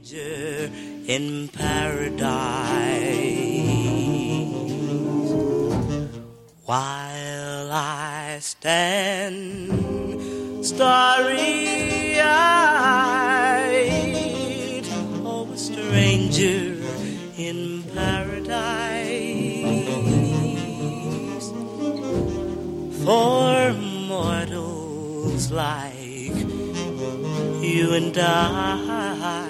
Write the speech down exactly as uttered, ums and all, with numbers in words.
In paradise, while I stand starry-eyed, oh, a stranger in paradise, for mortals like you and I